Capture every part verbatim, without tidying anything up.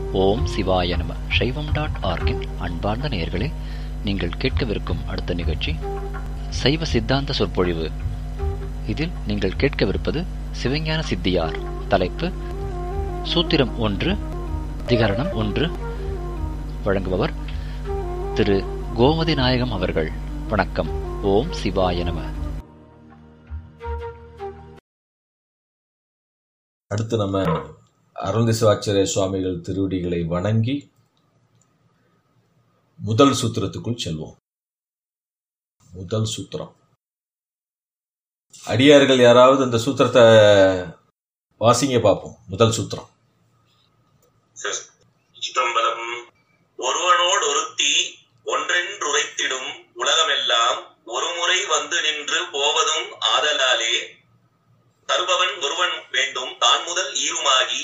ஓம் சிவாய நம. சைவம் டாட் ஆர்கின் அன்பார்ந்த நேயர்களே, நீங்கள் கேட்கவிருக்கும் அடுத்த நிகழ்ச்சி சைவ சித்தாந்த சொற்பொழிவு. இதில் நீங்கள் கேட்கவிருப்பது சிவஞான சித்தியார். தலைப்பு சூத்திரம் ஒன்று, அதிகரணம் ஒன்று. வழங்குபவர் திரு கோமதி நாயகம் அவர்கள். வணக்கம். ஓம் சிவாய நம. அடுத்து நம்ம அருள்திசிவாச்சாரிய சுவாமிகள் திருவடிகளை வணங்கி முதல் சூத்திரத்துக்குள் செல்வோம். முதல் சூத்திரம். அடியார்கள் யாராவது இந்த சூத்திரத்தை வாசிங்க பார்ப்போம். முதல் சூத்திரம். சிதம்பரம். ஒருவனோடு ஒருத்தி ஒன்றென்றுரைத்திடும் உலகமெல்லாம் ஒருமுறை வந்து நின்று போவதும் ஆதலாலே தருபவன் ஒருவன் வேண்டும் தான் முதல் ஈருமாகி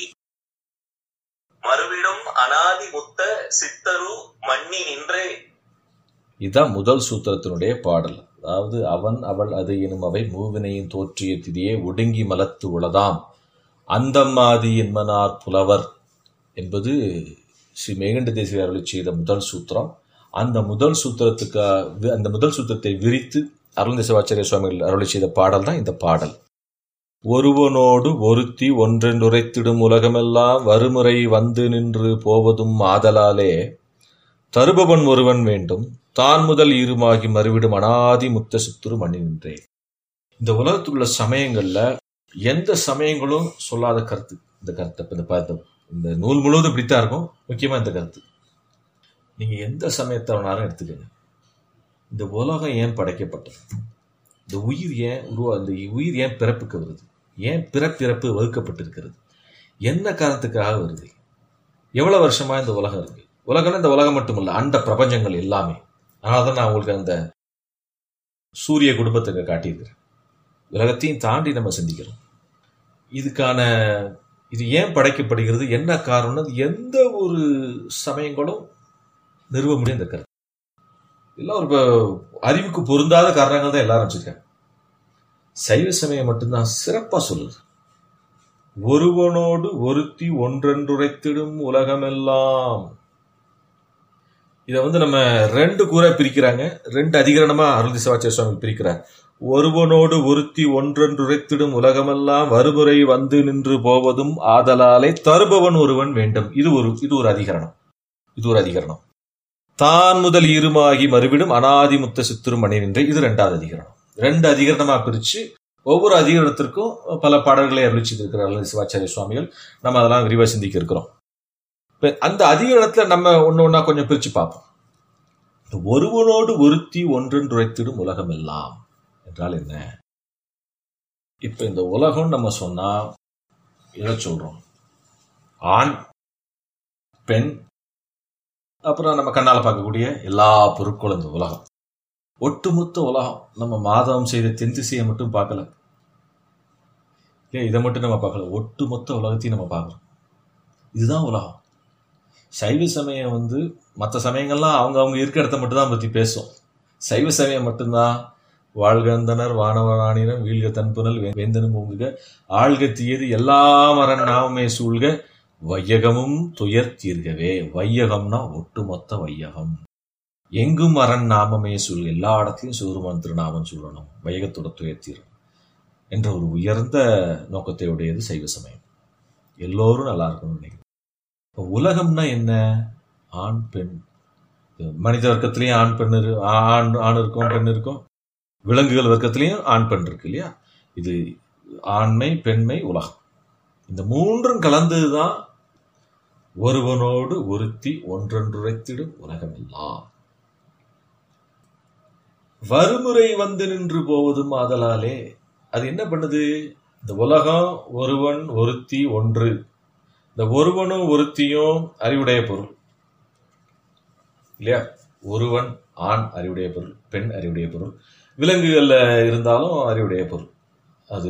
மறுவிடும் அனாதி முத்த சித்தரு மண்ணி நின்றே. இதுதான் முதல் சூத்திரத்தினுடைய பாடல். அதாவது அவன் அவள் அது எனும் அவை மூவினையின் தோற்றிய திதியே ஒடுங்கி மலத்து உளதாம் அந்தம்மாதி என்மனார் புலவர் என்பது ஸ்ரீ மேகண்ட தேசிகர் அருளி செய்த முதல் சூத்திரம். அந்த முதல் சூத்திரத்துக்கு அந்த முதல் சூத்திரத்தை விரித்து அருள்திசிவாச்சாரிய சுவாமிகள் அருளி செய்த பாடல் தான் இந்த பாடல். ஒருவனோடு ஒருத்தி ஒன்றென்றுரைத்திடும் உலகமெல்லாம் வறுமுறை வந்து நின்று போவதும் ஆதலாலே தருபவன் ஒருவன் வேண்டும் தான் முதல் ஈருமாகி மறுவிடும் அனாதி முத்த சித்துரு மண்ணி நின்றே. இந்த உலகத்தில் உள்ள சமயங்கள்ல எந்த சமயங்களும் சொல்லாத கருத்து இந்த கருத்தை. இந்த பார்த்த இந்த நூல் முழுவதும் இப்படித்தான் இருக்கும். முக்கியமா இந்த கருத்து நீங்க எந்த சமயத்தை வேணாலும் எடுத்துக்கங்க. இந்த உலகம் ஏன் படைக்கப்பட்டது? இந்த உயிர் ஏன் உருவா இந்த உயிர் ஏன் பிறப்புக்கு வருது? ஏன் பிறப்பிறப்பு வகுக்கப்பட்டிருக்கிறது? என்ன காரணத்துக்காக வருது? எவ்வளவு வருஷமா இந்த உலகம் இருக்கு? உலகம் இந்த உலகம் மட்டுமல்ல, அண்ட பிரபஞ்சங்கள் எல்லாமே. அதனாலதான் நான் உங்களுக்கு அந்த சூரிய குடும்பத்துக்கு காட்டியிருக்கிறேன். உலகத்தையும் தாண்டி நம்ம சிந்திக்கிறோம். இதுக்கான இது ஏன் படைக்கப்படுகிறது, என்ன காரணம், எந்த ஒரு சமயங்களும் நிறுவ முடியும் இந்த கருத்து. எல்லாம் ஒரு அறிவுக்கு பொருந்தாத காரணங்கள் தான் எல்லாரும் வச்சிருக்காங்க. சைவ சமயம் மட்டும்தான் சிறப்பா சொல்லுது. ஒருவனோடு ஒருத்தி ஒன்றென்றுரைத்திடும் உலகமெல்லாம். இதை வந்து நம்ம ரெண்டு கூற பிரிக்கிறாங்க. ரெண்டு அதிகரணமா அருள்திசிவாச்சாரிய சுவாமி பிரிக்கிறார். ஒருவனோடு ஒருத்தி ஒன்றென்றுரைத்திடும் உலகமெல்லாம் வறுமுறை வந்து நின்று போவதும் ஆதலாலே தருபவன் ஒருவன் வேண்டும். இது ஒரு இது ஒரு அதிகரணம். இது ஒரு அதிகரணம். தான் முதல் ஈருமாகி மறுவிடும் அனாதி முத்த சித்துரு மணி நின்றே. இது ரெண்டாவது அதிகரணம். ரெண்டு அதிகரணமா பிரிச்சு ஒவ்வொரு அதிகரணத்திற்கும் பல பாடல்களை அருளிச்சிருக்கிறார்கள் சிவாச்சாரிய சுவாமிகள். நம்ம அதெல்லாம் விரிவா சிந்திக்க இருக்கிறோம். அந்த அதிகரணத்துல நம்ம ஒன்னு ஒன்னா கொஞ்சம் பிரிச்சு பார்ப்போம். ஒருவனோடு ஒருத்தி ஒன்றென்றுரைத்திடும் உலகம் எல்லாம் என்றால் என்ன? இப்ப இந்த உலகம் நம்ம சொன்னா எதை சொல்றோம்? ஆண், பெண், அப்புறம் நம்ம கண்ணால பார்க்கக்கூடிய எல்லா பொருட்களும் இந்த உலகம். ஒட்டுமொத்த உலகம். நம்ம மாதவம் செய்த தென் திசையை மட்டும் பார்க்கல, இதை மட்டும் நம்ம பார்க்கல, ஒட்டுமொத்த உலகத்தையும் நம்ம பார்க்கறோம். இதுதான் உலகம். சைவ சமயம் வந்து மற்ற சமயங்கள்லாம் அவங்க அவங்க இருக்கிற இடத்த மட்டும் தான் பத்தி பேசும். சைவ சமயம் மட்டும்தான் வாழ்கந்தனர் வானவராணினம் வீழ்க தன்புனல் வேந்தனும் ஊங்குக ஆழ்க தீயது எல்லா மரன் நாமே சூழ்க வையகமும் துயர் தீர்கவே. வையகம்னா ஒட்டுமொத்த வையகம். எங்கும் அரண் நாமமே சூழ், எல்லா இடத்துலையும் சிவருமான் திருநாமம் சொல்லணும், வையகத்தோட துயர் தீரும் என்ற ஒரு உயர்ந்த நோக்கத்தை உடையது சைவ சமயம். எல்லோரும் நல்லா இருக்கணும்னு நினைக்கிறேன். உலகம்னா என்ன? ஆண் பெண். மனித வர்க்கத்திலையும் ஆண் பெண் ஆண் ஆண் இருக்கும், பெண் இருக்கும். விலங்குகள் வர்க்கத்திலையும் ஆண் பெண் இருக்கு இல்லையா? இது ஆண்மை, பெண்மை, உலகம். இந்த மூன்றும் கலந்ததுதான் ஒருவனோடு ஒருத்தி ஒன்றென்றுரைத்திடும் உலகமெல்லாம். வறுமுறை வந்து நின்று போவதும் ஆதலாலே. அது என்ன பண்ணுது? இந்த உலகம் ஒருவன் ஒருத்தி ஒன்று. இந்த ஒருவனும் ஒருத்தியும் அறிவுடைய பொருள் இல்லையா? ஒருவன் ஆண் அறிவுடைய பொருள், பெண் அறிவுடைய பொருள். விலங்குகள்ல இருந்தாலும் அறிவுடைய பொருள். அது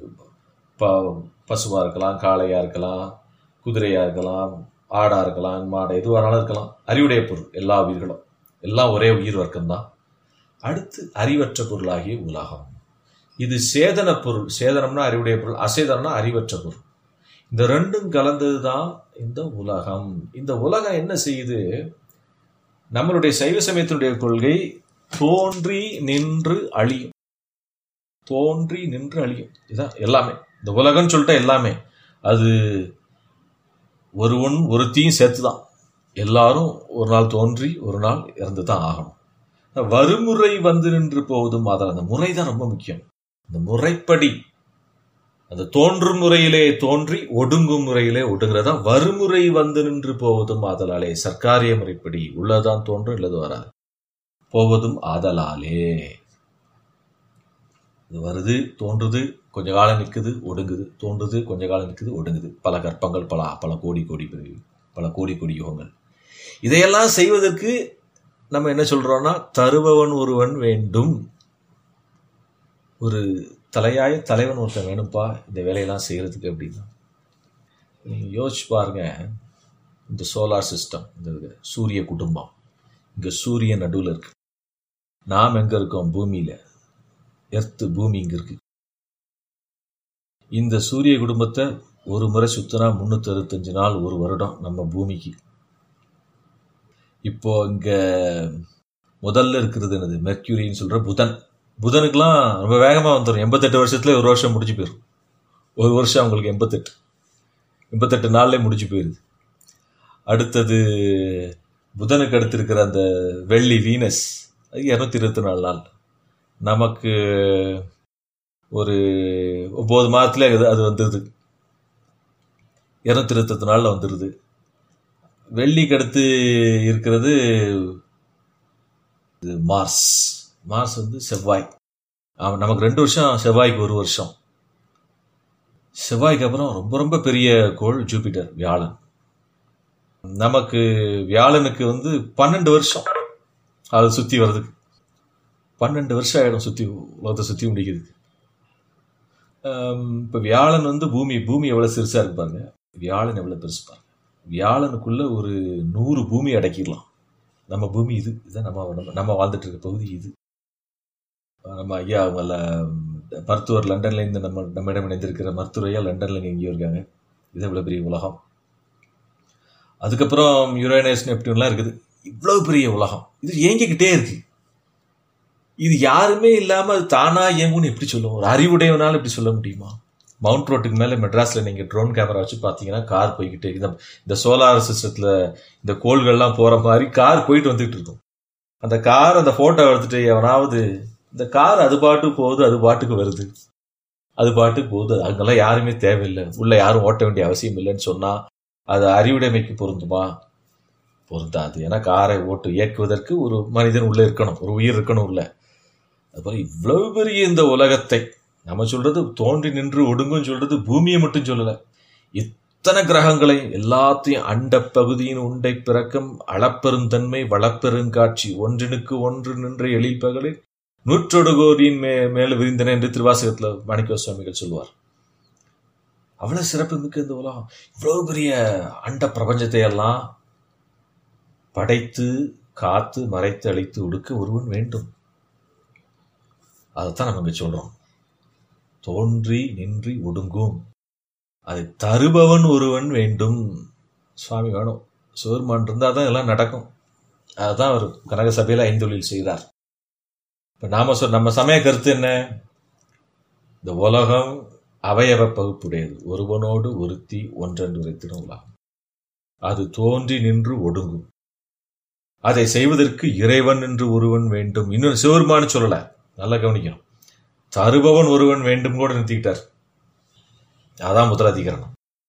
பசுவா இருக்கலாம், காளையா இருக்கலாம், குதிரையா இருக்கலாம், ஆடா இருக்கலாம், மாடை எதுவானாலும் இருக்கலாம். அறிவுடைய பொருள் எல்லா உயிர்களும். எல்லாம் ஒரே உயிர் வர்க்கம்தான். அடுத்து அறிவற்ற பொருளாகிய உலகம். இது சேதன பொருள். சேதனம்னா அறிவுடைய பொருள், அசேதனம்னா அறிவற்ற பொருள். இந்த ரெண்டும் கலந்ததுதான் இந்த உலகம். இந்த உலகம் என்ன செய்யுது? நம்மளுடைய சைவ சமயத்தினுடைய கொள்கை தோன்றி நின்று அழியும், தோன்றி நின்று அழியும். இதுதான் எல்லாமே. இந்த உலகம்னு சொல்லிட்டா எல்லாமே அது ஒருவன் ஒருத்தையும் சேர்த்துதான். எல்லாரும் ஒரு நாள் தோன்றி ஒரு நாள் இறந்து தான் ஆகணும். வறுமுறை வந்து நின்று போவதும் அதில் அந்த முறை தான் ரொம்ப முக்கியம். அந்த முறைப்படி அந்த தோன்றும் முறையிலே தோன்றி ஒடுங்கும் முறையிலே ஒடுங்கிறதா வறுமுறை வந்து நின்று போவதும் ஆதலாலே. சர்க்காரிய முறைப்படி உள்ளதான் தோன்றும், இல்லது வராது. போவதும் ஆதலாலே. இது வருது, தோன்றுது, கொஞ்ச காலம் நிற்குது, ஒடுங்குது, தோன்றுது, கொஞ்ச காலம் நிற்குது, ஒடுங்குது. பல கற்பங்கள், பல பல கோடி கோடி பல கோடி கோடி யுகங்கள். இதையெல்லாம் செய்வதற்கு நம்ம என்ன சொல்றோம்னா, தருபவன் ஒருவன் வேண்டும், ஒரு தலையாய தலைவன் ஒருத்தன் வேணும்ப்பா இந்த வேலையெல்லாம் செய்யறதுக்கு அப்படின்னா. நீங்க யோசிச்சு பாருங்க, இந்த சோலார் சிஸ்டம், இந்த சூரிய குடும்பம், இங்க சூரியன் நடுவில் இருக்கு. நாம் எங்க இருக்கோம்? பூமியில. எர்த்து பூமி இங்க இருக்கு. இந்த சூரிய குடும்பத்தை ஒரு முறை சுத்தினா முன்னூத்தி அறுபத்தஞ்சு நாள், ஒரு வருடம் நம்ம பூமிக்கு. இப்போ இங்க முதல்ல இருக்கிறது என்னது? மெர்க்யூரின்னு சொல்ற புதன். புதனுக்கெல்லாம் ரொம்ப வேகமா வந்துடும். எண்பத்தெட்டு வருஷத்துல ஒரு வருஷம் முடிஞ்சு போயிடும். ஒரு வருஷம் அவங்களுக்கு எண்பத்தெட்டு எண்பத்தெட்டு நாள்ல முடிஞ்சு போயிருது. அடுத்தது புதனுக்கு அடுத்து இருக்கிற அந்த வெள்ளி வீனஸ், அது இருநூத்தி இருபத்தி நாலு நாள். நமக்கு ஒரு ஒன்பது மாதத்துல அது வந்துடுது, இருநூத்தி இருபத்தி நாள்ல வந்துடுது. வெள்ளிக்கு அடுத்து இருக்கிறது மார்ஸ். மார்ஸ் வந்து செவ்வாய். நமக்கு ரெண்டு வருஷம், செவ்வாய்க்கு ஒரு வருஷம். செவ்வாய்க்கு அப்புறம் ரொம்ப ரொம்ப பெரிய கோள் ஜூபிட்டர், வியாழன். நமக்கு வியாழனுக்கு வந்து பன்னெண்டு வருஷம் அது சுத்தி வர்றதுக்கு. பன்னெண்டு வருஷம் ஆயிடும் சுத்தி, உலகத்தை சுத்தி முடிக்கிறதுக்கு. இப்ப வியாழன் வந்து பூமி பூமி எவ்வளவு சிறுசா இருக்கு பாருங்க, வியாழன் எவ்வளவு பெருசு பாருங்க. வியாழனுக்குள்ள ஒரு நூறு பூமி அடக்கிடலாம். நம்ம பூமி இது, இதுதான் நம்ம நம்ம வாழ்ந்துட்டு இருக்க பகுதி இது. நம்ம ஐயா அவங்கள மருத்துவர் லண்டன்ல இருந்து நம்ம நம்மிடம் இணைந்திருக்கிற மருத்துவர் ஐயா லண்டன்ல எங்கேயோ இருக்காங்க. இது எவ்வளவு பெரிய உலகம். அதுக்கப்புறம் யுரேனஸ், நெப்டியூன்லாம் இருக்குது. இவ்வளவு பெரிய உலகம் இது இயங்கிக்கிட்டே இருக்கு. இது யாருமே இல்லாம அது தானா இயங்கும்னு எப்படி சொல்லுவோம்? ஒரு அறிவுடையவனால எப்படி சொல்ல முடியுமா? மவுண்ட் ரோட்டுக்கு மேல மெட்ராஸ்ல நீங்க ட்ரோன் கேமரா வச்சு பாத்தீங்கன்னா கார் போய்கிட்டே, இந்த சோலார் சிஸ்டத்துல இந்த கோள்கள்லாம் போற மாதிரி கார் போயிட்டு வந்துட்டு இருக்கும். அந்த கார் அந்த போட்டோ எடுத்துட்டு எவனாவது, இந்த கார் அது பாட்டுக்கு போகுது, அது பாட்டுக்கு வருது, அது பாட்டுக்கு போகுது, அங்கெல்லாம் யாருமே தேவையில்லை, உள்ள யாரும் ஓட்ட வேண்டிய அவசியம் இல்லைன்னு சொன்னா அது அறிவுடைமைக்கு பொருந்துமா? பொருந்தாது. ஏன்னா காரை ஓட்டு இயக்குவதற்கு ஒரு மனிதன் உள்ள இருக்கணும், ஒரு உயிர் இருக்கணும் உள்ள. அதுபோல இவ்வளவு பெரிய இந்த உலகத்தை நம்ம சொல்றது தோன்றி நின்று ஒடுங்கும் சொல்றது பூமியை மட்டும் சொல்லல, இத்தனை கிரகங்களை எல்லாத்தையும் அண்ட பகுதியின் உண்டை பிறக்கம் அளப்பெருந்தன்மை வளப்பெருங்காட்சி ஒன்றினுக்கு ஒன்று நின்ற எழில் பகலில் நூற்றொடு கோடியின் மே மேல விரிந்தன என்று திருவாசகத்துல மாணிக்க சுவாமிகள் சொல்லுவார். அவ்வளவு சிறப்பு மிக்க இந்த உலகம். இவ்வளவு பெரிய அண்ட பிரபஞ்சத்தை எல்லாம் படைத்து காத்து மறைத்து அழித்து ஒடுக்க ஒருவன் வேண்டும். அதைத்தான் நம்ம இங்க சொல்றோம். தோன்றி நின்றி ஒடுங்கும், அதை தருபவன் ஒருவன் வேண்டும். சுவாமி வேணும், சிவருமான் இருந்தாதான் எல்லாம் நடக்கும். அதுதான் அவர் கனக சபையில ஐந்தொழில் செய்தார். இப்ப நாம சொல் நம்ம சமய கருத்து என்ன? இந்த உலகம் அவயவ பகுப்புடையது, ஒருவனோடு ஒருத்தி ஒன்றென்று உரைத்திடும் உலகம். அது தோன்றி நின்று ஒடுங்கும், அதை செய்வதற்கு இறைவன் என்று ஒருவன் வேண்டும். இன்னொரு சிவருமானு சொல்லல, நல்லா கவனிக்கணும். தருபவன் ஒருவன் வேண்டும் கூட நிறுத்திக்கிட்டார். அதான் முதல் அதிகரணம்.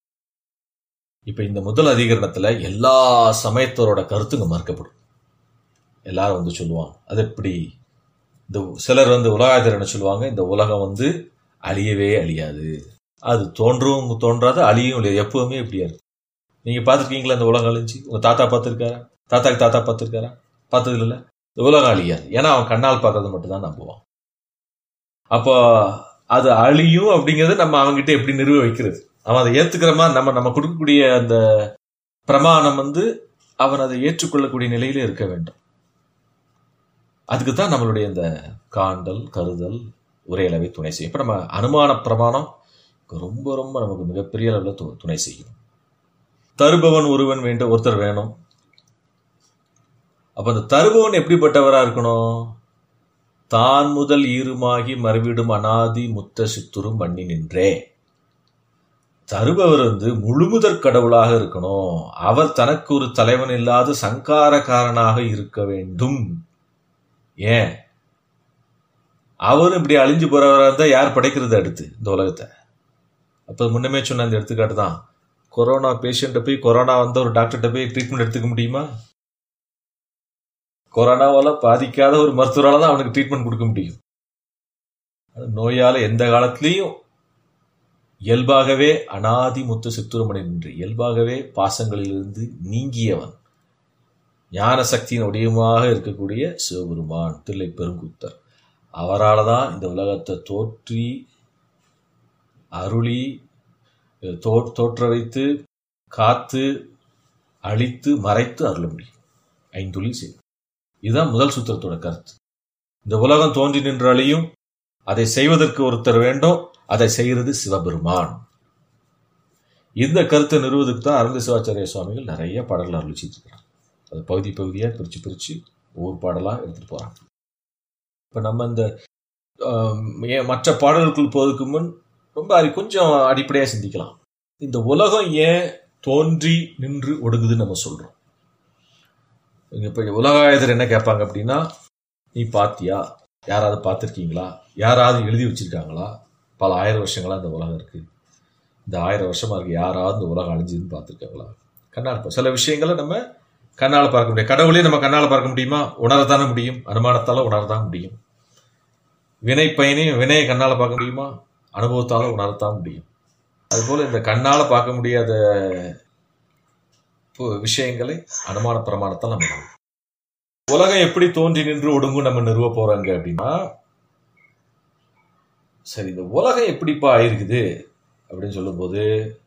இப்ப இந்த முதல் அதிகரணத்துல எல்லா சமயத்தோரோட கருத்துங்க மறுக்கப்படும். எல்லாரும் வந்து சொல்லுவாங்க, அது எப்படி? இந்த சிலர் வந்து உலகாதிரன்னு சொல்லுவாங்க, இந்த உலகம் வந்து அழியவே அழியாது, அது தோன்றவும் தோன்றாது, அழியும் இல்லையா, எப்பவுமே இப்படியா இருக்கு. நீங்க பாத்துருக்கீங்களா இந்த உலகம் அழிஞ்சு? உங்க தாத்தா பார்த்திருக்காரா? தாத்தாக்கு தாத்தா பார்த்திருக்காரா? பார்த்தது இல்ல. இந்த உலகம் அழியாது, ஏன்னா அவன் கண்ணால் பார்க்கறது மட்டும் தான் நம்புவான். அப்போ அது அழியும் அப்படிங்கறத நம்ம அவன்கிட்ட எப்படி நிறுவ வைக்கிறது? அவன் அதை ஏத்துக்கிற மாதிரி நம்ம நம்ம கொடுக்கக்கூடிய அந்த பிரமாணம் வந்து அவன் அதை ஏற்றுக்கொள்ளக்கூடிய நிலையில இருக்க வேண்டும். அதுக்குத்தான் நம்மளுடைய இந்த காண்டல் கருதல் உரையளவை துணை செய்யும். இப்ப நம்ம அனுமான பிரமாணம் ரொம்ப ரொம்ப நமக்கு மிகப்பெரிய அளவில் து துணை செய்யும். தருபவன் ஒருவன் வேண்டும், ஒருத்தர் வேணும். அப்ப அந்த தருபவன் எப்படிப்பட்டவரா இருக்கணும்? தான் முதல் ஈருமாகி மறுவிடும் அனாதி முத்த சித்துரும் மண்ணி நின்றே. தருபவர் வந்து முழுமுதற் கடவுளாக இருக்கணும். அவர் தனக்கு ஒரு தலைவன் இல்லாத சங்காரக்காரனாக இருக்க வேண்டும். ஏன்? அவரும் இப்படி அழிஞ்சு போறவராக இருந்தா யார் படைக்கிறது அடுத்து இந்த உலகத்தை? அப்ப முன்னமே சொன்ன அந்த எடுத்துக்காட்டு தான். கொரோனா பேஷண்ட்டை போய் கொரோனா வந்த ஒரு டாக்டர்கிட்ட போய் ட்ரீட்மெண்ட் எடுத்துக்க முடியுமா? கொரோனாவால பாதிக்காத ஒரு மருத்துவரால தான் அவனுக்கு ட்ரீட்மெண்ட் கொடுக்க முடியும். நோயால எந்த காலத்திலையும் இயல்பாகவே அனாதி முத்து சித்துரமணி நின்று இயல்பாகவே பாசங்களிலிருந்து நீங்கியவன் ஞான சக்தியின் உடையமாக இருக்கக்கூடிய சிவபெருமான் தில்லை பெருங்குத்தர். அவரால் தான் இந்த உலகத்தை தோற்றி அருளி தோ தோற்ற வைத்து காத்து அழித்து மறைத்து அருள முடியும். ஐந்துளி செய்யும். இதுதான் முதல் சூத்திரத்தோட கருத்து. இந்த உலகம் தோன்றி நின்று அழியும், அதை செய்வதற்கு ஒருத்தர் வேண்டும், அதை செய்கிறது சிவபெருமான். இந்த கருத்தை நிறுவதுக்கு தான் அருள் சிவாச்சாரிய சுவாமிகள் நிறைய பாடல்கள் அருளிச்சிட்டு இருக்கிறாங்க. அது பகுதி பகுதியாக பிரித்து பிரித்து ஒவ்வொரு பாடலாக எடுத்துட்டு போறாங்க. இப்போ நம்ம இந்த மற்ற பாடல்களுக்குள் போவதற்கு முன் ரொம்ப அது கொஞ்சம் அடிப்படையாக சிந்திக்கலாம். இந்த உலகம் ஏன் தோன்றி நின்று ஒடுங்குதுன்னு நம்ம சொல்றோம். இப்போ உலகாயுதர் என்ன கேட்பாங்க அப்படின்னா, நீ பாத்தியா, யாராவது பார்த்துருக்கீங்களா, யாராவது எழுதி வச்சிருக்காங்களா, பல ஆயிரம் வருஷங்களா இந்த உலகம் இருக்கு, இந்த ஆயிரம் வருஷமா இருக்கு, யாராவது இந்த உலகம் அழிஞ்சுன்னு பார்த்துருக்காங்களா? கண்ணால் சில விஷயங்களை நம்ம கண்ணால் பார்க்க முடியும். கடவுளையும் நம்ம கண்ணால் பார்க்க முடியுமா? உணரத்தானே முடியும். அனுமானத்தால உணரத்தான் முடியும். வினை பயனையும் வினையை கண்ணால் பார்க்க முடியுமா? அனுபவத்தால உணரத்தான் முடியும். அதுபோல இந்த கண்ணால பார்க்க முடியாத விஷயங்களை அனுமான பிரமாணத்தால் நம்ம உலகம் எப்படி தோன்றி நின்று ஒடுங்கும் நம்ம நிறுவ போறாங்க அப்படின்னா, சரி இந்த உலகம் எப்படிப்பா ஆயிருக்குது அப்படின்னு சொல்லும் போது,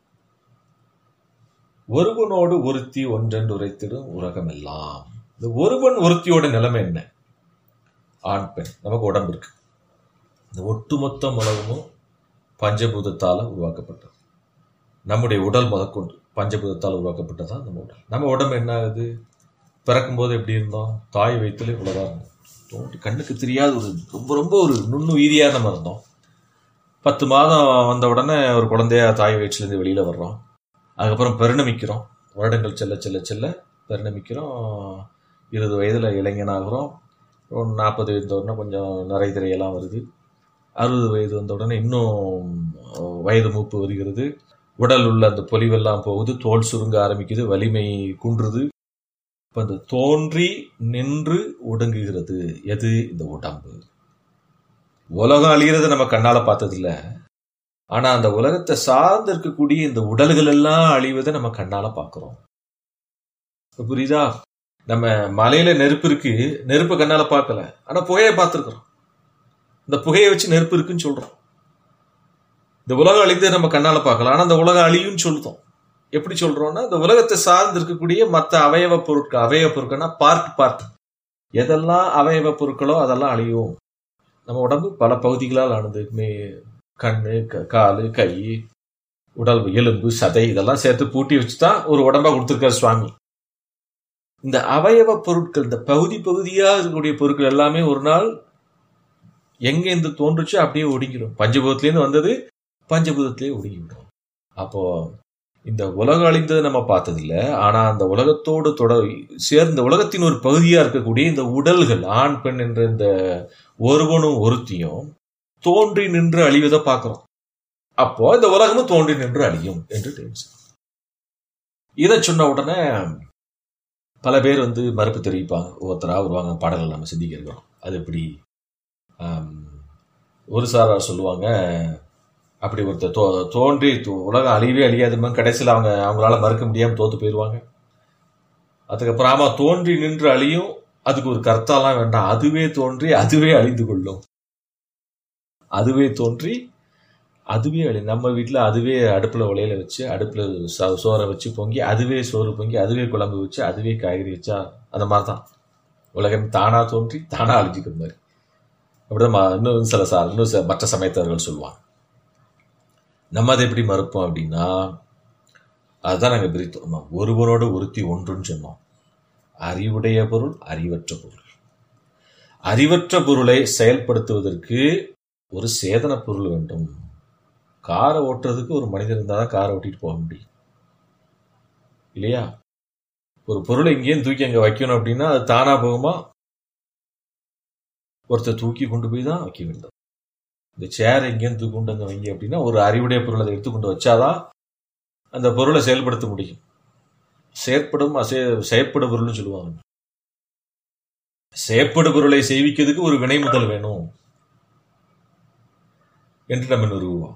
ஒருவனோடு ஒருத்தி ஒன்றென்று உரைத்திடும் உலகம் எல்லாம். இந்த ஒருவன் ஒருத்தியோட நிலைமை என்ன? ஆண் பெண், நமக்கு உடம்பு இருக்கு. இந்த ஒட்டுமொத்த உலகமும் பஞ்சபூதத்தால உருவாக்கப்பட்டது. நம்முடைய உடல் முதற்கொண்டு பஞ்சபூதத்தால் உருவாக்கப்பட்டதான் நம்ம உடல். நம்ம உடம்பு என்ன ஆகுது? பிறக்கும் போது எப்படி இருந்தோம்? தாய் வயிற்றுல இவ்வளவுதான் இருந்தோம். தோன்றி கண்ணுக்கு தெரியாத ஒரு ரொம்ப ரொம்ப ஒரு நுண்ணுயிரியா நம்ம இருந்தோம். பத்து மாதம் வந்த உடனே ஒரு குழந்தையா தாய் வயிற்றுலேருந்து வெளியில வர்றோம். அதுக்கப்புறம் பரிணமிக்கிறோம். வருடங்கள் செல்ல செல்ல செல்ல பரிணமிக்கிறோம். இருபது வயதுல இளைஞனாகிறோம். நாற்பது வயது உடனே கொஞ்சம் நிறை திரையெல்லாம் வருது. அறுபது வயது வந்த உடனே இன்னும் வயது மூப்பு வருகிறது. உடல் உள்ள அந்த பொலிவெல்லாம் போகுது. தோல் சுருங்க ஆரம்பிக்குது. வலிமை குன்றுது. இப்ப அந்த தோன்றி நின்று ஒடுங்குகிறது எது? இந்த உடம்பு. உலகம் அழிகிறத நம்ம கண்ணால பார்த்தது இல்ல. ஆனா அந்த உலகத்தை சார்ந்து இருக்கக்கூடிய இந்த உடல்கள் எல்லாம் அழிவதை நம்ம கண்ணால பார்க்கிறோம். புரியுதா? நம்ம மலையில நெருப்பு இருக்கு, நெருப்பை கண்ணால பார்க்கல, ஆனா புகையை பார்த்துருக்கிறோம். இந்த புகையை வச்சு நெருப்பு இருக்குன்னு சொல்றோம். இந்த உலகம் அழிந்து நம்ம கண்ணால பார்க்கலாம், ஆனா அந்த உலகம் அழியும்னு சொல்றோம். எப்படி சொல்றோம்னா, இந்த உலகத்தை சார்ந்து இருக்கக்கூடிய மற்ற அவயவ பொருட்கள், அவயவ பொருட்கள்னா பார்ட் பார்ட், எதெல்லாம் அவயவ பொருட்களோ அதெல்லாம் அழியும். நம்ம உடம்பு பல பகுதிகளால் ஆனது. மே கண்ணு, காலு, கை, உடல், எலும்பு, சதை இதெல்லாம் சேர்த்து பூட்டி வச்சுதான் ஒரு உடம்பா கொடுத்திருக்காரு சுவாமி. இந்த அவயவ பொருட்கள், இந்த பகுதி பகுதியா இருக்கக்கூடிய பொருட்கள் எல்லாமே ஒரு நாள் எங்க இருந்து தோன்றுச்சோ அப்படியே ஒடுங்கிடும். பஞ்சபூதத்திலேருந்து வந்தது பஞ்சபூதத்திலேயே ஒடுங்கிவிடும். அப்போ இந்த உலகம் அழிந்தது நம்ம பார்த்ததில்ல, ஆனா அந்த உலகத்தோடு தொடர் சேர்ந்த உலகத்தின் ஒரு பகுதியா இருக்கக்கூடிய இந்த உடல்கள், ஆண் பெண் என்ற இந்த ஒருவனும் ஒருத்தியும் தோன்றி நின்று அழிவதை பார்க்கிறோம். அப்போ இந்த உலகமும் தோன்றி நின்று அழியும் என்று தெரிஞ்சு. இதை சொன்ன உடனே பல பேர் வந்து மறுப்பு தெரிவிப்பாங்க. ஒவ்வொருத்தரா வருவாங்க. பாடல்கள் நம்ம சிந்திக்க இருக்கிறோம். அது எப்படி? ஒரு சாரார் சொல்லுவாங்க, அப்படி ஒருத்தர் தோ தோன்றி உலகம் அழியவே அழியாதுமா, கடைசியில் அவங்க அவங்களால மறுக்க முடியாம தோத்து போயிடுவாங்க. அதுக்கப்புறம் ஆமா தோன்றி நின்று அழியும், அதுக்கு ஒரு கர்த்தாலாம் வேண்டாம், அதுவே தோன்றி அதுவே அழிந்து கொள்ளும். அதுவே தோன்றி அதுவே அழி நம்ம வீட்டில் அதுவே அடுப்பில் உலையில வச்சு அடுப்பில் சோறை வச்சு பொங்கி அதுவே சோறு பொங்கி அதுவே குழம்பு வச்சு அதுவே காய்கறி வச்சா அந்த மாதிரி தான் உலகம் தானா தோன்றி தானா அழிஞ்சிக்கிற மாதிரி. அப்படிதான் இன்னும் சில சார் இன்னும் மற்ற சமயத்தவர்கள் சொல்லுவாங்க. நம்ம அதை எப்படி மறுப்போம் அப்படின்னா, அதுதான் நாங்கள் பிரித்தோம். ஒருவனோடு ஒருத்தி ஒன்றுன்னு சொன்னோம். அறிவுடைய பொருள், அறிவற்ற பொருள். அறிவற்ற பொருளை செயல்படுத்துவதற்கு ஒரு சேதன பொருள் வேண்டும். காரை ஓட்டுறதுக்கு ஒரு மனிதர் இருந்தால் தான் காரை ஓட்டிட்டு போக முடியும் இல்லையா? ஒரு பொருளை இங்கேயும் தூக்கி அங்கே வைக்கணும் அப்படின்னா அது தானா போகுமா? ஒருத்தர் தூக்கி கொண்டு போய் தான் வைக்க வேண்டும். இந்த சேரை எங்கேயும் தூக்கி கொண்டு அங்கே வைங்க அப்படின்னா ஒரு அறிவுடைய பொருளை அதை எடுத்துக்கொண்டு வச்சாதான் அந்த பொருளை செயல்படுத்த முடியும். செயற்படும் அசை செயற்படு பொருள்னு சொல்லுவாங்க. செயற்படு பொருளை செய்விக்கிறதுக்கு ஒரு வினை முதல் வேணும் என்று நம்ம நிறுவுவோம்.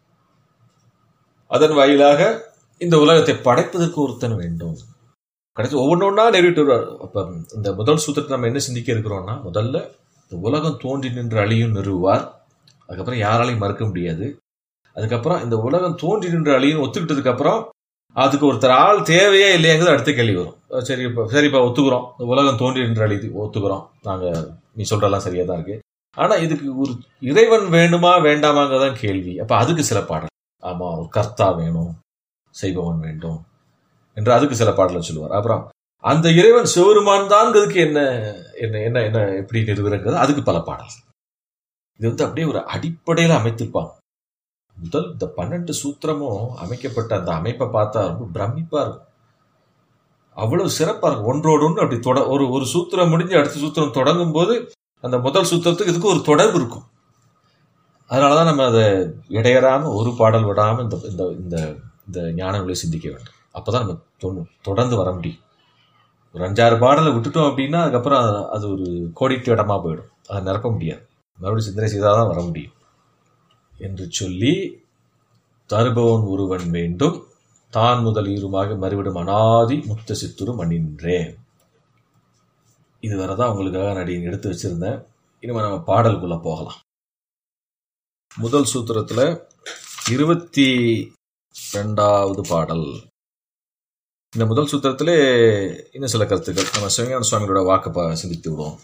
அதன் வாயிலாக இந்த உலகத்தை படைப்பதற்கு ஒருத்தன் வேண்டும். கடைசி ஒவ்வொன்றா நிறைவேற்றி வருவார். அப்ப இந்த முதல் சூத்திரத்தை நம்ம என்ன சிந்திக்க இருக்கிறோம்னா, முதல்ல இந்த உலகம் தோன்றி நின்று அழியும் நிறுவுவார். அதுக்கப்புறம் யாராலையும் மறுக்க முடியாது. அதுக்கப்புறம் இந்த உலகம் தோன்றி நின்று அழியும் ஒத்துக்கிட்டதுக்கு அப்புறம் அதுக்கு ஒருத்தர் ஆள் தேவையே இல்லையாங்கிறது அடுத்த கேள்வி வரும். சரி இப்போ சரிப்பா ஒத்துக்கிறோம், இந்த உலகம் தோன்றி நின்று அழிது ஒத்துக்கிறோம், நாங்கள் நீ சொல்றதெல்லாம் சரியா தான் இருக்கு. ஆனா இதுக்கு ஒரு இறைவன் வேணுமா வேண்டாமாங்கதான் கேள்வி. அப்ப அதுக்கு சில பாடல், ஆமா ஒரு கர்த்தா வேணும், செய்பவன் வேண்டும் என்று அதுக்கு சில பாடலை சொல்லுவார். அப்புறம் அந்த இறைவன் சிவருமான் தான்ங்கிறதுக்கு என்ன என்ன என்ன என்ன எப்படி நிறுவுறது, அதுக்கு பல பாடல். இது வந்து அப்படியே ஒரு அடிப்படையில் அமைத்திருப்பாங்க. முதல் இந்த பன்னெண்டு சூத்திரமும் அமைக்கப்பட்ட அந்த அமைப்பை பார்த்தா ரொம்ப பிரமிப்பா இருக்கும். அவ்வளவு சிறப்பா இருக்கும். ஒன்றோடு ஒன்று அப்படி தொட ஒரு ஒரு சூத்திரம் முடிஞ்சு அடுத்த சூத்திரம் தொடங்கும் போது அந்த முதல் சூத்திரத்துக்கு இதுக்கு ஒரு தொடர்பு இருக்கும். அதனாலதான் நம்ம அதை இடையறாம ஒரு பாடல் விடாம இந்த இந்த இந்த ஞானங்களை சிந்திக்க வேண்டும். அப்பதான் நம்ம தொடர்ந்து வர முடியும். ஒரு அஞ்சாறு பாடலை விட்டுட்டோம் அப்படின்னா அதுக்கப்புறம் அது ஒரு கோடிட்டு இடமா போயிடும். அதை நிரப்ப முடியாது. மறுபடியும் சிந்தனை செய்தாதான் வர முடியும் என்று சொல்லி, தருபவன் ஒருவன் வேண்டும், தான் முதல் ஈருமாக மறுவிடும் அனாதி முத்த சித்துரு மண்ணின்றே. இது வரதான் உங்களுக்காக நடிகை எடுத்து வச்சிருந்தேன். இனிமே நம்ம பாடலுக்குள்ள போகலாம். முதல் சூத்திரத்துல இருபத்தி ரெண்டாவது பாடல். இந்த முதல் சூத்திரத்திலே இன்னும் சில கருத்துக்கள் நம்ம சிவஞான சுவாமிகளோட வாக்க சிந்தித்து விடுவோம்.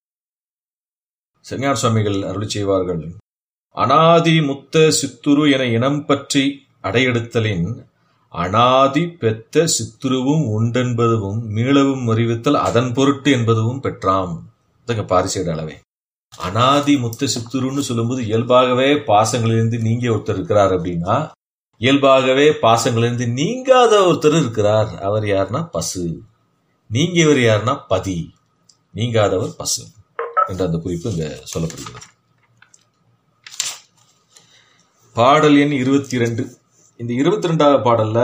சிவஞான சுவாமிகள் அருளி செய்வார்கள், அனாதி முத்த சித்துரு என இனம் பற்றி அடையெடுத்தலின் அனாதி பெத்த சித்துருவும் உண்டென்பதுவும் மீளவும் அறிவித்தல் அதன் பொருட்டு என்பதுவும் பெற்றாம். இதுங்க பாரிசேட அளவே. அனாதி முத்த சித்துருன்னு சொல்லும்போது இயல்பாகவே பாசங்களிலிருந்து நீங்க ஒருத்தர் இருக்கிறார் அப்படின்னா, இயல்பாகவே பாசங்களிலிருந்து நீங்காத ஒருத்தர் இருக்கிறார். அவர் யாருன்னா பசு. நீங்கியவர் யாருன்னா பதி. நீங்காதவர் பசு என்ற அந்த குறிப்பு இங்க சொல்லப்படுகிறது. பாடல் எண் இருபத்தி ரெண்டு. இந்த இருபத்தி ரெண்டாவது பாடல்ல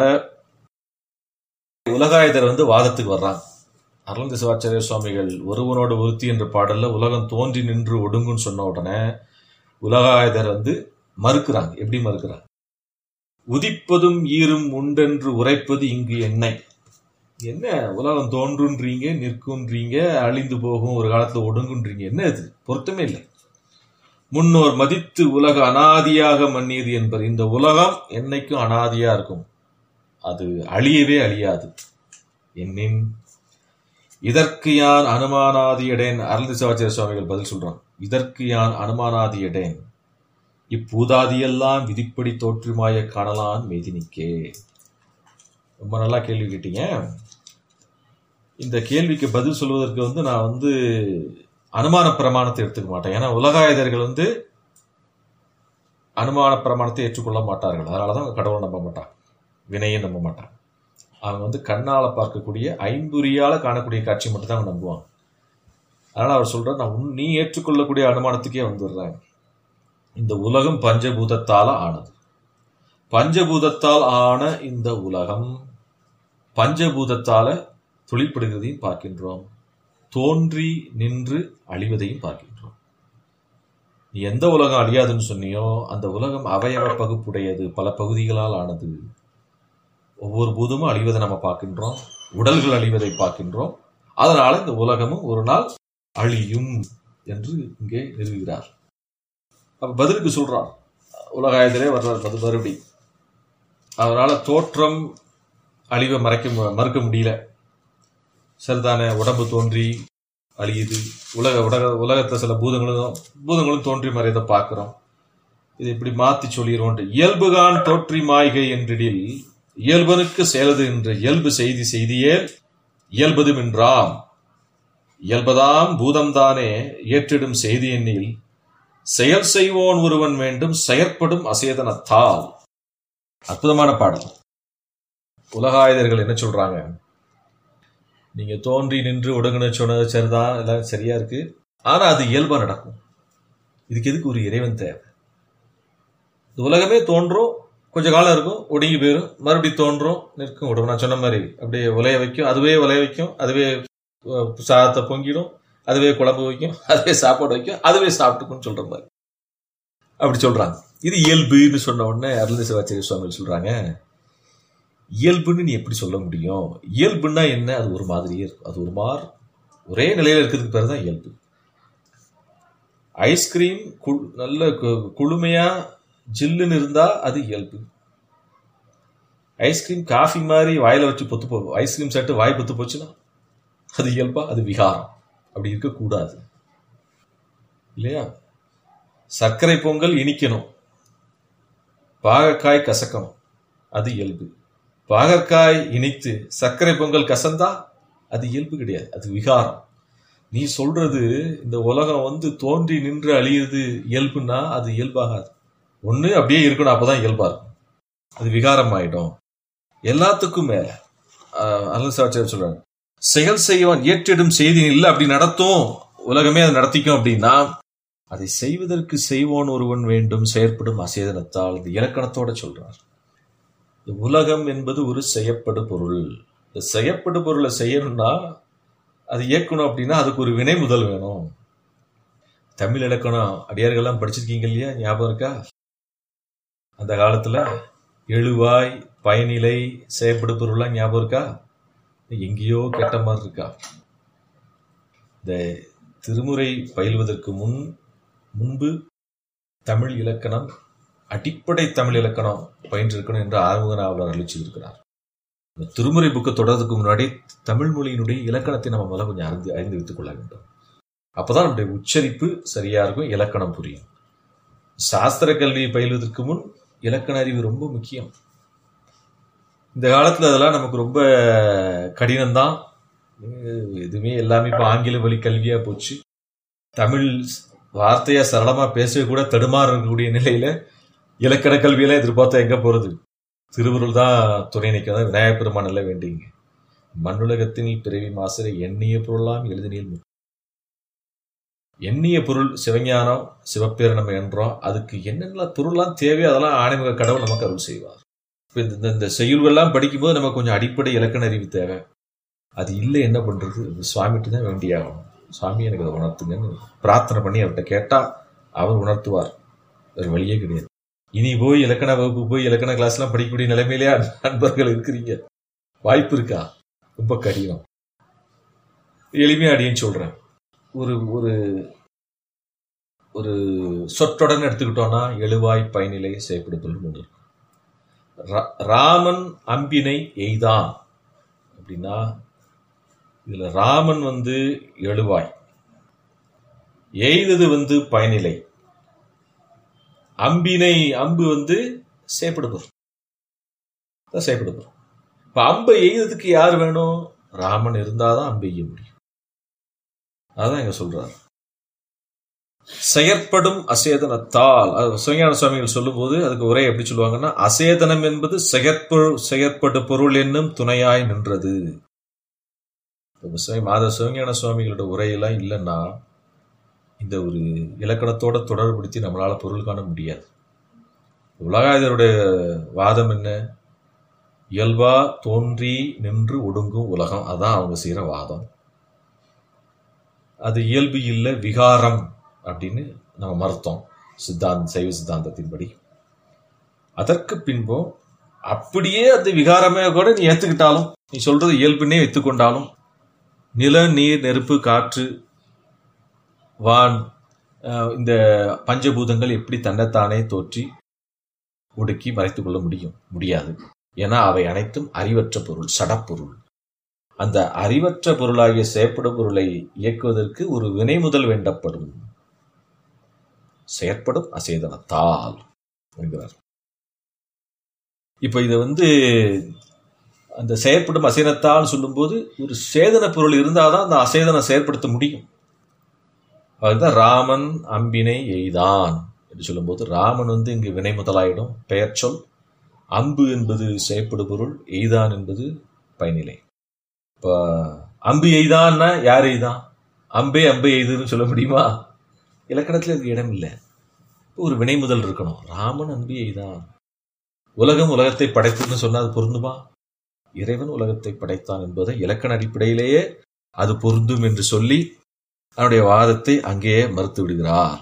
உலகாயதர் வந்து வாதத்துக்கு வர்றாங்க. அருளந்தி சிவாச்சாரிய சுவாமிகள் ஒருவனோடு ஒருத்தி என்ற பாடல்ல உலகம் தோன்றி நின்று ஒடுங்குன்னு சொன்ன உடனே உலகாயதர் வந்து மறுக்கிறாங்க. எப்படி மறுக்கிறாங்க? உதிப்பதும் ஈரும் உண்டென்று உரைப்பது இங்கு என்னை. என்ன உலகம் தோன்றுன்றீங்க, நிற்குன்றீங்க, அழிந்து போகும், ஒரு காலத்துல ஒடுங்குன்றீங்க, என்ன இது? பொருத்தமே இல்லை. முன்னோர் மதித்து உலக அனாதியாக மன்னியது என்பது. இந்த உலகம் என்னைக்கும் அனாதியா இருக்கும், அது அழியவே அழியாது. என்னின் இதற்கு யான் அனுமானாதியடேன். அருளந்தி சிவாச்சாரிய சுவாமிகள் பதில் சொல்றான். இதற்கு யான் அனுமானாதியடேன், இப்பூதாதியெல்லாம் விதிப்படி தோற்றுமாய காணலான் மேதினிக்கே. ரொம்ப நல்லா கேள்வி கேட்டீங்க. இந்த கேள்விக்கு பதில் சொல்வதற்கு வந்து நான் வந்து அனுமான பிரமாணத்தை எடுத்துக்க மாட்டேன். ஏன்னா உலகாயுதர்கள் வந்து அனுமான பிரமாணத்தை ஏற்றுக்கொள்ள மாட்டார்கள். அதனாலதான் கடவுளை நம்ப மாட்டாங்க, வினையை நம்ப மாட்டாங்க. அவங்க வந்து கண்ணால பார்க்கக்கூடிய ஐம்புரியால காணக்கூடிய காட்சி மட்டும் தான் அவங்க நம்புவாங்க. அதனால அவர் சொல்ற, நான் நீ ஏற்றுக்கொள்ளக்கூடிய அனுமானத்துக்கே வந்துடுறேன். இந்த உலகம் பஞ்சபூதத்தால ஆனது. பஞ்சபூதத்தால் ஆன இந்த உலகம் பஞ்சபூதத்தால தொழிற்படுகிறதையும் பார்க்கின்றோம், தோன்றி நின்று அழிவதையும் பார்க்கின்றோம். நீ எந்த உலகம் அழியாதுன்னு சொன்னியோ அந்த உலகம் அவயவ பகுப்புடையது, பல பகுதிகளால் ஆனது. ஒவ்வொரு பூதமும் அழிவதை நம்ம பார்க்கின்றோம், உடல்கள் அழிவதை பார்க்கின்றோம். அதனால இந்த உலகமும் ஒரு நாள் அழியும் என்று இங்கே நிறுவுகிறார். அப்ப பதிலுக்கு சொல்றார், உலகாயத்திலே வர்றார் அது மறுபடி. அவரால் தோற்றம் அழிவை மறைக்க மறுக்க முடியல. சரிதானே, உடம்பு தோன்றி அழியுது, உலக உலக உலகத்துல சில பூதங்களும் பூதங்களும் தோன்றி மறையதை பார்க்கிறோம். இது இப்படி மாத்தி சொல்லிடுவோம். இயல்புகான் தோற்றி மாய்கை என்றிடில் இயல்பனுக்கு செயலது என்ற இயல்பு செய்தி செய்தியே இயல்பதும் என்றாம். இயல்பதாம் பூதம்தானே ஏற்றிடும் செய்தி எண்ணில் செயல் செய்வோன் ஒருவன் வேண்டும் செயற்படும் அசேதனத்தால். அற்புதமான பாடல். உலகாயுதர்கள் என்ன சொல்றாங்க? நீங்க தோன்றி நின்று ஒடுங்குன்னு சொன்னது சரிதான், எல்லாம் சரியா இருக்கு. ஆனா அது இயல்பா நடக்கும். இதுக்கு எதுக்கு ஒரு இறைவன் தேவை? இந்த உலகமே தோன்றும், கொஞ்ச காலம் இருக்கும், ஒடுங்கி போயிடும், மறுபடியும் தோன்றும், நிற்கும், விடும். நான் சொன்ன மாதிரி அப்படியே உலைய வைக்கும், அதுவே உலைய வைக்கும், அதுவே சாதத்தை பொங்கிடும், அதுவே குழம்பு வைக்கும், அதுவே சாப்பாடு வைக்கும், அதுவே சாப்பிட்டுக்குன்னு சொல்ற மாதிரி அப்படி சொல்றாங்க. இது இயல்புன்னு சொன்ன உடனே அருள்நிதி சிவாச்சாரிய சுவாமிகள் சொல்றாங்க, இயல்புன்னு நீ எப்படி சொல்ல முடியும்? இயல்புன்னா என்ன? அது ஒரு மாதிரியே இருக்கும். அது ஒரு மாதிரி ஒரே நிலையில இருக்கிறதுக்கு பேர் தான் இயல்பு. ஐஸ்கிரீம் நல்ல குளுமையா ஜில்லுன்னு இருந்தா அது இயல்பு. ஐஸ்கிரீம் காஃபி மாதிரி வாயில வச்சு பொத்து போ ஐஸ்கிரீம் சாப்பிட்டு வாய் பொத்து போச்சுன்னா அது இயல்பா? அது விகாரம். அப்படி இருக்கக்கூடாது இல்லையா? சர்க்கரை பொங்கல் இனிக்கணும், பாகக்காய் கசக்கணும், அது இயல்பு. பாகற்காய் இனித்து சர்க்கரை பொங்கல் கசந்தா அது இயல்பு கிடையாது, அது விகாரம். நீ சொல்றது இந்த உலகம் வந்து தோன்றி நின்று அழியுது இயல்புன்னா அது இயல்பாகாது. ஒண்ணு அப்படியே இருக்கணும், அப்பதான் இயல்பா இருக்கும். அது விகாரம் ஆயிடும். எல்லாத்துக்கும் மேல அருள்நிதி சொல்றாங்க, செயல் செய்வான் ஏற்றிடும் செய்தி இல்லை அப்படி நடத்தும் உலகமே அதை நடத்திக்கும் அப்படின்னா அதை செய்வதற்கு செய்வோன் ஒருவன் வேண்டும் செயற்படும் அசேதனத்தால். இது இலக்கணத்தோட சொல்றார். உலகம் என்பது ஒரு செய்யப்படு பொருள். இந்த செய்யப்படு பொருளை செய்யணும்னா அது இயக்கணும் அப்படின்னா அதுக்கு ஒரு வினை முதல் வேணும். தமிழ் இலக்கணம் அடியார்கள்லாம் படிச்சிருக்கீங்க இல்லையா? ஞாபகம் இருக்கா? அந்த காலத்துல எழுவாய் பயனிலை செய்யப்படு பொருள்லாம் ஞாபகம் இருக்கா? எங்கேயோ கேட்ட மாதிரி இருக்கா? இந்த திருமுறை பயில்வதற்கு முன் முன்பு தமிழ் இலக்கணம், அடிப்படை தமிழ் இலக்கணம் பயின்றிருக்கணும் என்று ஆறுமுக நாவலர் அளிச்சிருக்கிறார். திருமுறை புக்கு தொடர்றதுக்கு முன்னாடி தமிழ் மொழியினுடைய இலக்கணத்தை நம்ம முதல்ல கொஞ்சம் அறிந்து அறிந்து வைத்துக் கொள்ள வேண்டும். அப்பதான் நம்முடைய உச்சரிப்பு சரியா இருக்கும், இலக்கணம் புரியும். சாஸ்திர கல்வியை பயில்வதற்கு முன் இலக்கண அறிவு ரொம்ப முக்கியம். இந்த காலத்துல அதெல்லாம் நமக்கு ரொம்ப கடினம்தான். எதுவுமே எல்லாமே இப்ப ஆங்கில வழி கல்வியா போச்சு. தமிழ் வார்த்தையா சரளமா பேசவே கூட தடுமாற இருக்கக்கூடிய நிலையில இலக்கண கல்வியெல்லாம் எதிர்பார்த்தா எங்க போறது? திருவருள் தான் துணை நிற்கதான். விநாயகப் பெருமான் எல்லாம் வேண்டிங்க. மண்ணுலகத்தின் பிறவி மாசரை எண்ணிய பொருளாம் எழுதினில் எண்ணிய பொருள் சிவஞானம் சிவப்பேர் நம்ம என்றோம். அதுக்கு என்னென்ன பொருள்லாம் தேவையோ அதெல்லாம் ஆணைமுக கடவுள் நமக்கு அருள் செய்வார். இப்போ இந்த இந்த செய்யுள்கள்லாம் படிக்கும்போது நமக்கு கொஞ்சம் அடிப்படை இலக்கண அறிவு தேவை. அது இல்லை என்ன பண்றது? சுவாமிகிட்ட தான் வேண்டியாகணும். சுவாமி எனக்கு அதை உணர்த்துங்கன்னு பிரார்த்தனை பண்ணி அவர்கிட்ட கேட்டா அவர் உணர்த்துவார். வேறு வழியே கிடையாது. இனி போய் இலக்கண வகுப்பு போய் இலக்கண கிளாஸ் எல்லாம் படிக்கக்கூடிய நிலைமையிலேயே நண்பர்கள் இருக்கிறீங்க. வாய்ப்பு இருக்கா? ரொம்ப கடினம். எளிமையா அடியேன்னு சொல்றேன். ஒரு ஒரு ஒரு சொற்றொடன் எடுத்துக்கிட்டோம்னா எழுவாய் பயனிலை செய்யப்படுதல் ஒன்று இருக்கும். ராமன் அம்பினை எய்தான் அப்படின்னா இதுல ராமன் வந்து எழுவாய், எய்தது வந்து பயனிலை, அம்பினை அம்பு வந்து சேப்படுபொருள் சேப்படுபொருள். இப்ப அம்பை எய்ததுக்கு யார் வேணும்? ராமன் இருந்தாதான் அம்பை எய்ய முடியும். அதான் இங்க சொல்றாரு. செயற்படும் அசேதனத்தால். சிவஞான சுவாமிகள் சொல்லும் போது அதுக்கு உரை எப்படி சொல்லுவாங்கன்னா, அசேதனம் என்பது செயற்பு செயற்படு பொருள் என்னும் துணையாய் நின்றது. மாத சிவஞான சுவாமிகளோட உரையெல்லாம் இல்லைன்னா இந்த ஒரு இலக்கணத்தோட தொடர்புபடுத்தி நம்மளால பொருள் காண முடியாது. உலகாயுதருடைய வாதம் என்ன? இயல்பா தோன்றி நின்று ஒடுங்கும் உலகம். அதான் அவங்க செய்யற வாதம். அது இயல்பு இல்லை, விகாரம் அப்படின்னு நம்ம மறுத்தோம் சித்தாந்த சைவ சித்தாந்தத்தின்படி. அதற்கு பின்பும் அப்படியே அது விகாரமே கூட நீ ஏத்துக்கிட்டாலும், நீ சொல்றது இயல்புன்னே வைத்துக்கொண்டாலும், நில நீர் நெருப்பு காற்று வான் இந்த பஞ்சபூதங்கள் எப்படி தன்னைத்தானே தோற்றி ஒடுக்கி மறைத்துக் கொள்ள முடியும்? முடியாது. ஏன்னா அவை அனைத்தும் அறிவற்ற பொருள், சடப்பொருள். அந்த அறிவற்ற பொருளாகிய செயற்படும் பொருளை இயக்குவதற்கு ஒரு வினை முதல் வேண்டப்படும். செயற்படும் அசேதனத்தால். என்கிறார். இப்ப இதை வந்து அந்த செயற்படும் அசேதனத்தால் சொல்லும்போது ஒரு சேதன பொருள் இருந்தால்தான் அந்த அசேதனம் செயற்படுத்த முடியும். அதுதான் ராமன் அம்பினை எய்தான் என்று சொல்லும்போது ராமன் வந்து இங்கு வினை முதலாயிடும், பெயர் சொல். அம்பு என்பது செயற்படு பொருள், எய்தான் என்பது பயனிலை. இப்போ அம்பு எய்தான்னா யார் எய்தான்? அம்பே அம்பை எய்துன்னு சொல்ல முடியுமா? இலக்கணத்தில் அதுக்கு இடம் இல்லை. ஒரு வினை முதல் இருக்கணும். ராமன் அம்பு எய்தான். உலகம் உலகத்தை படைத்துன்னு சொன்னால் அது பொருந்துமா? இறைவன் உலகத்தை படைத்தான் என்பதை இலக்கண அடிப்படையிலேயே அது பொருந்தும் என்று சொல்லி அவனுடைய வாதத்தை அங்கேயே மறுத்து விடுகிறார்.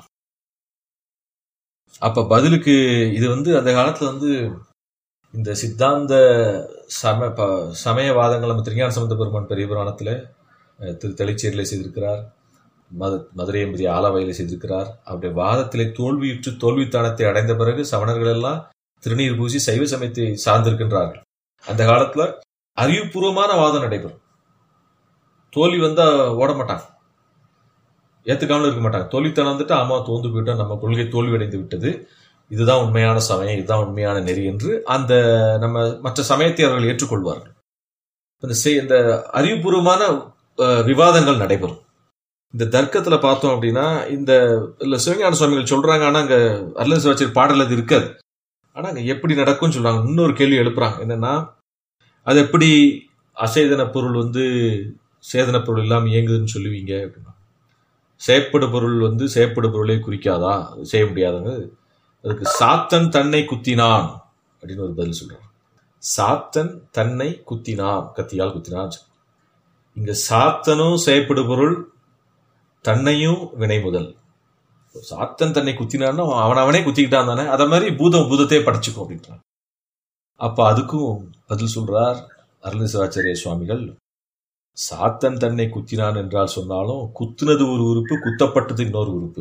அப்ப பதிலுக்கு இது வந்து அந்த காலத்துல வந்து இந்த சித்தாந்த சம சமயவாதங்கள் நம்ம திருஞான சம்பந்த பெருமான் பெரிய புராணத்துல திரு தெளிச்சேரியில செய்திருக்கிறார், மத மதுரை எம்பதி ஆலவாயில செய்திருக்கிறார். அவருடைய வாதத்திலே தோல்வியுற்று தோல்வித்தானத்தை அடைந்த பிறகு சமணர்கள் எல்லாம் திருநீர் பூசி சைவ சமயத்தை சார்ந்திருக்கின்றார்கள். அந்த காலத்துல அறிவுபூர்வமான வாதம் நடைபெறும். தோல்வி வந்தா ஓட மாட்டாங்க, ஏத்துக்காமலும் இருக்க மாட்டாங்க. தோல்வித்தனம் வந்துட்டு ஆமா தோந்து போயிட்டா, நம்ம கொள்கை தோல்வி அடைந்து விட்டது, இதுதான் உண்மையான சமயம், இதுதான் உண்மையான நெறி என்று அந்த நம்ம மற்ற சமயத்தை அவர்கள் ஏற்றுக்கொள்வார்கள். இந்த அறிவுபூர்வமான விவாதங்கள் நடைபெறும். இந்த தர்க்கத்துல பார்த்தோம் அப்படின்னா இந்த சிவஞான சுவாமிகள் சொல்றாங்க, ஆனா அங்க அருளன் சிவாச்சாரியர் பாடல் அது இருக்காது. ஆனா அங்க எப்படி நடக்கும்னு சொல்றாங்க. இன்னொரு கேள்வி எழுப்புறாங்க, என்னன்னா அது எப்படி அசேதன பொருள் வந்து சேதன பொருள் இல்லாம இயங்குதுன்னு சொல்லுவீங்க அப்படின்னா, செயற்படு பொருள் வந்து செயற்படு பொருளை குறிக்காதா, செய்ய முடியாதுங்க. அதுக்கு சாத்தன் தன்னை குத்தினான் அப்படின்னு ஒரு பதில் சொல்றான். சாத்தன் தன்னை குத்தினான், கத்தியால் குத்தினான். இங்க சாத்தனும் செயற்படு பொருள், தன்னையும் வினை முதல். சாத்தன் தன்னை குத்தினான்னு அவன் அவனே குத்திக்கிட்டான் தானே, அத மாதிரி பூதம் பூதத்தையே படைச்சுக்கும் அப்படின்றான். அப்ப அதுக்கும் பதில் சொல்றார் அருள் சிவாச்சாரிய சுவாமிகள். சாத்தன் தன்னை குத்தினான் என்றால் சொன்னாலும் குத்துனது ஒரு உறுப்பு, குத்தப்பட்டது இன்னொரு உறுப்பு.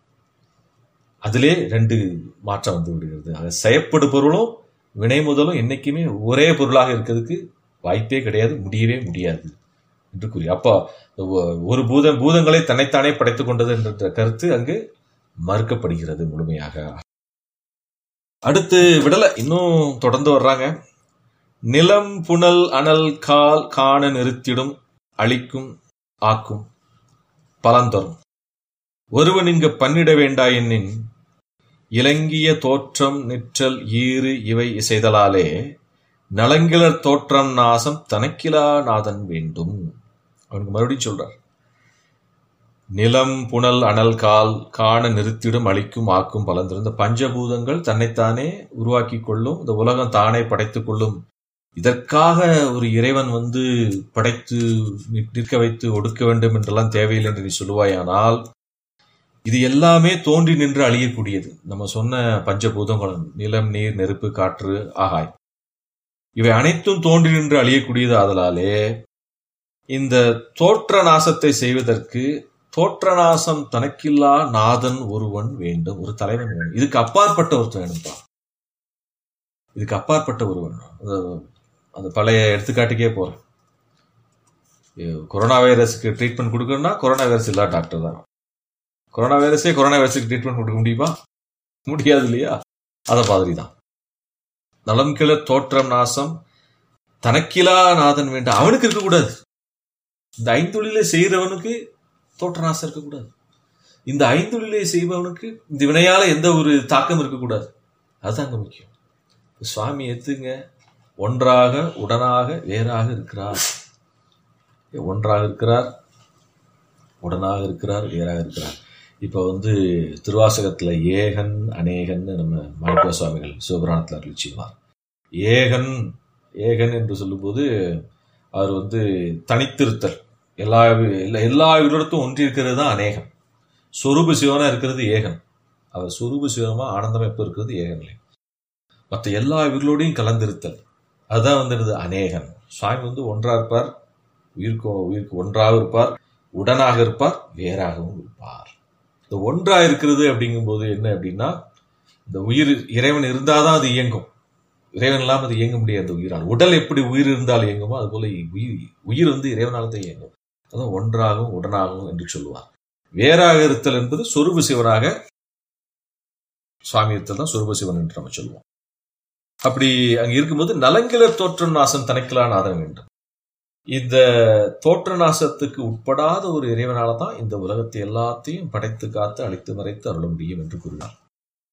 அதிலே ரெண்டு மாற்றம் வந்து விடுகிறது. அது செயற்படு பொருளும் வினை முதலும் என்னைக்குமே ஒரே பொருளாக இருக்கிறதுக்கு வாய்ப்பே கிடையாது, முடியவே முடியாது என்று கூறி, அப்போ ஒரு பூதம் பூதங்களை தன்னைத்தானே படைத்துக் கொண்டது என்ற கருத்து அங்கு மறுக்கப்படுகிறது முழுமையாக. அடுத்து விடலை, இன்னும் தொடர்ந்து வர்றாங்க. நிலம் புனல் அனல் கால் காண நிறுத்திடும், அழிக்கும் ஆக்கும் பலந்தரும். ஒருவன் இங்கு பன்னிட வேண்டாயென்னின் இலங்கிய தோற்றம் நிற்றல் ஈறு இவை இசைதலாலே நலங்கிலர் தோற்றம் நாசம் தனக்கிலா நாதன் வேண்டும். அவனுக்கு மறுபடியும் சொல்றார், நிலம் புனல் அனல் கால் காண நிறுத்திடும், அழிக்கும் ஆக்கும் பலந்தரும். இந்த பஞ்சபூதங்கள் தன்னைத்தானே உருவாக்கி கொள்ளும், இந்த உலகம் தானே படைத்துக் கொள்ளும். இதற்காக ஒரு இறைவன் வந்து படைத்து நிற்க வைத்து ஒடுக்க வேண்டும் என்றெல்லாம் தேவையில்லை என்று நீ சொல்லுவாயானால், இது எல்லாமே தோன்றி நின்று அழியக்கூடியது. நம்ம சொன்ன பஞ்சபூதங்கள் நிலம், நீர், நெருப்பு, காற்று, ஆகாய், இவை அனைத்தும் தோன்றி நின்று அழியக்கூடியது. ஆதலாலே இந்த தோற்ற நாசத்தை செய்வதற்கு தோற்ற நாசம் தனக்கில்லா நாதன் ஒருவன் வேண்டும், ஒரு தலைவன் வேண்டும். இதுக்கு அப்பாற்பட்ட ஒருத்தன் வேணும்பா, இதுக்கு அப்பாற்பட்ட ஒருவன். அந்த பழைய எடுத்துக்காட்டுக்கே போறேன். கொரோனா வைரஸுக்கு ட்ரீட்மெண்ட் கொடுக்கணும்னா கொரோனா வைரஸ் இல்லா டாக்டர் தான். கொரோனா வைரஸே கொரோனா வைரஸுக்கு ட்ரீட்மெண்ட் கொடுக்க முடியுமா? முடியாது இல்லையா? அத மாதிரி தான் நலம் கிள தோற்றம் நாசம் தனக்கிலா நாதன் வேண்டும். அவனுக்கு இருக்கக்கூடாது. இந்த ஐந்தொழிலை செய்யறவனுக்கு தோற்ற நாசம் இருக்கக்கூடாது. இந்த ஐந்தொழிலை செய்பவனுக்கு இந்த வினையால எந்த ஒரு தாக்கம் இருக்கக்கூடாது. அதுதான் முக்கியம். சுவாமி எத்துங்க, ஒன்றாக உடனாக வேறாக இருக்கிறார். ஒன்றாக இருக்கிறார், உடனாக இருக்கிறார், வேறாக இருக்கிறார். இப்ப வந்து திருவாசகத்துல ஏகன் அநேகன் நம்ம மாணிக்க சுவாமிகள் சிவபுராணத்தில் அருளி செய்வார். ஏகன் ஏகன் என்று சொல்லும்போது அவர் வந்து தனித்திருத்தல், எல்லா எல்லா இவரிடத்தும் ஒன்றி இருக்கிறது தான் அநேகம். சொரூப சிவனா இருக்கிறது ஏகன். அவர் சொரூப சிவமா ஆனந்தமா எப்ப இருக்கிறது ஏகன்ல. மற்ற எல்லா இவர்களோடையும் கலந்திருத்தல், அதுதான் வந்துடுது அநேகன். சுவாமி வந்து ஒன்றா இருப்பார், உயிருக்கு உயிருக்கு ஒன்றாக இருப்பார், உடனாக இருப்பார், வேறாகவும் இருப்பார். இந்த ஒன்றா இருக்கிறது அப்படிங்கும்போது என்ன அப்படின்னா, இந்த உயிர் இறைவன் இருந்தாதான் அது இயங்கும். இறைவன் இல்லாமல் அது இயங்க முடியாது. உயிரால் உடல் எப்படி உயிர் இருந்தால் இயங்குமோ அது போல உயிர் உயிர் வந்து இறைவனால தான் இயங்கும். அதான் ஒன்றாகவும் உடனாகவும் என்று சொல்லுவார். வேறாக இருத்தல் என்பது சொரூப சிவனாக சுவாமியத்தில் தான் சொரூப சிவன் என்று நம்ம சொல்லுவோம். அப்படி அங்க இருக்கும்போது நலங்கிலர் தோற்றம் நாசம் தனக்கிலா நாதன் வேண்டும். இந்த தோற்ற நாசத்துக்கு உட்படாத ஒரு இறைவனால தான் இந்த உலகத்தை எல்லாத்தையும் படைத்து காத்து அழித்து மறைத்து அருள முடியும் என்று கூறினார்.